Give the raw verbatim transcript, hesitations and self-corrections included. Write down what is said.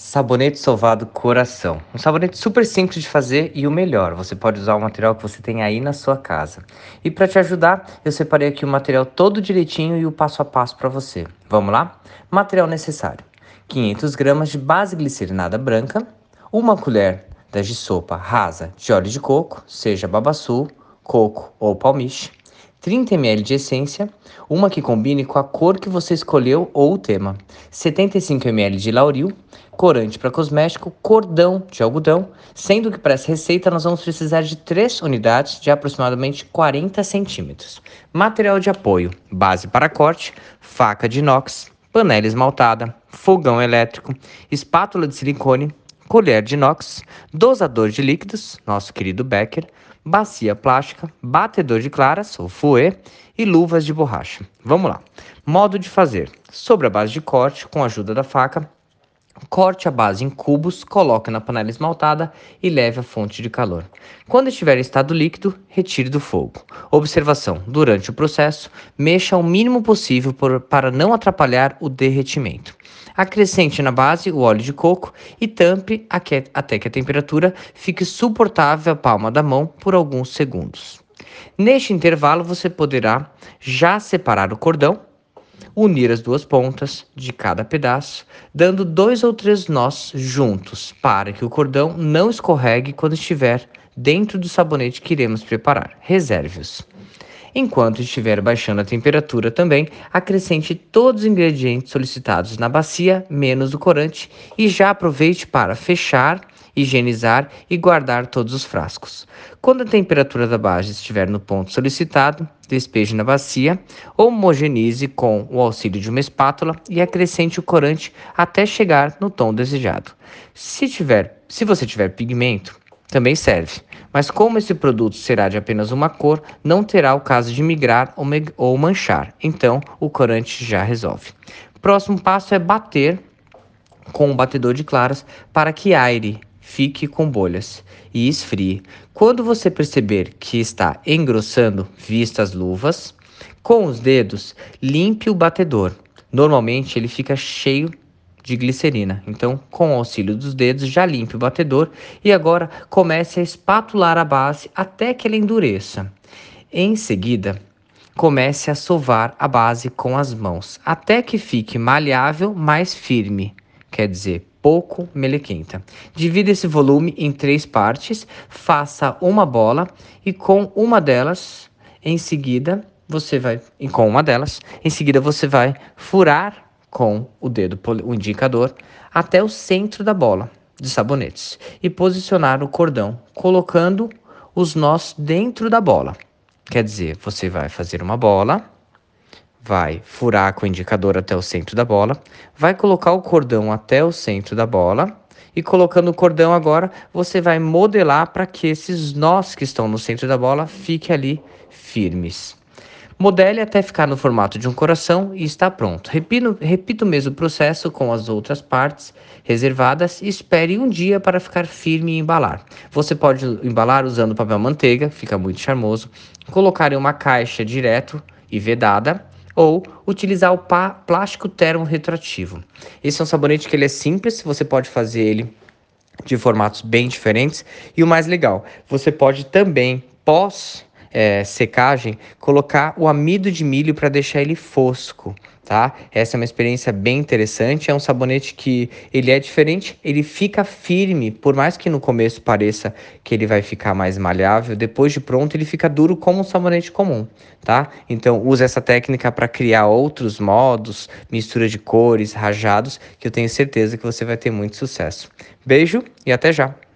Sabonete sovado Coração. Um sabonete super simples de fazer e o melhor, você pode usar o material que você tem aí na sua casa. E para te ajudar, eu separei aqui o material todo direitinho e o passo a passo para você. Vamos lá? Material necessário: quinhentas gramas de base glicerinada branca, uma colher das de sopa rasa de óleo de coco, seja babaçu, coco ou palmiche, trinta mililitros de essência, uma que combine com a cor que você escolheu ou o tema, setenta e cinco mililitros de lauril, corante para cosmético, cordão de algodão, sendo que para essa receita nós vamos precisar de três unidades de aproximadamente quarenta centímetros. Material de apoio: base para corte, faca de inox, panela esmaltada, fogão elétrico, espátula de silicone, colher de inox, dosador de líquidos, nosso querido Becker, bacia plástica, batedor de claras, ou fouet, e luvas de borracha. Vamos lá. Modo de fazer: sobre a base de corte, com a ajuda da faca, corte a base em cubos, coloque na panela esmaltada e leve à fonte de calor. Quando estiver em estado líquido, retire do fogo. Observação: durante o processo, mexa o mínimo possível por, para não atrapalhar o derretimento. Acrescente na base o óleo de coco e tampe até que a temperatura fique suportável à palma da mão por alguns segundos. Neste intervalo, você poderá já separar o cordão, unir as duas pontas de cada pedaço, dando dois ou três nós juntos, para que o cordão não escorregue quando estiver dentro do sabonete que iremos preparar. Reserve-os. Enquanto estiver baixando a temperatura também, acrescente todos os ingredientes solicitados na bacia, menos o corante, e já aproveite para fechar, higienizar e guardar todos os frascos. Quando a temperatura da base estiver no ponto solicitado, despeje na bacia, homogenize com o auxílio de uma espátula e acrescente o corante até chegar no tom desejado. Se tiver, se você tiver pigmento, também serve, mas como esse produto será de apenas uma cor, não terá o caso de migrar ou, me- ou manchar, então o corante já resolve. Próximo passo é bater com um batedor de claras para que aire fique com bolhas e esfrie. Quando você perceber que está engrossando, vista as luvas, com os dedos, limpe o batedor. Normalmente ele fica cheio de glicerina, então com o auxílio dos dedos já limpe o batedor e agora comece a espatular a base até que ela endureça. Em seguida, comece a sovar a base com as mãos até que fique maleável, mais firme, quer dizer, pouco melequenta. Divida esse volume em três partes, faça uma bola e com uma delas, em seguida, você vai, e com uma delas, em seguida você vai furar com o dedo poli- o indicador até o centro da bola de sabonetes e posicionar o cordão, colocando os nós dentro da bola. Quer dizer, você vai fazer uma bola, vai furar com o indicador até o centro da bola, vai colocar o cordão até o centro da bola e colocando o cordão agora, você vai modelar para que esses nós que estão no centro da bola fiquem ali firmes. Modele até ficar no formato de um coração e está pronto. Repito, repita o mesmo processo com as outras partes reservadas e espere um dia para ficar firme e embalar. Você pode embalar usando papel manteiga, fica muito charmoso, colocar em uma caixa direto e vedada, ou utilizar o pá- plástico termo-retrativo. Esse é um sabonete que ele é simples, você pode fazer ele de formatos bem diferentes. E o mais legal, você pode também, pós é, secagem, colocar o amido de milho para deixar ele fosco, tá? Essa é uma experiência bem interessante. É um sabonete que ele é diferente, ele fica firme, por mais que no começo pareça que ele vai ficar mais maleável, depois de pronto ele fica duro como um sabonete comum, tá? Então use essa técnica para criar outros modos, mistura de cores, rajados, que eu tenho certeza que você vai ter muito sucesso. Beijo e até já!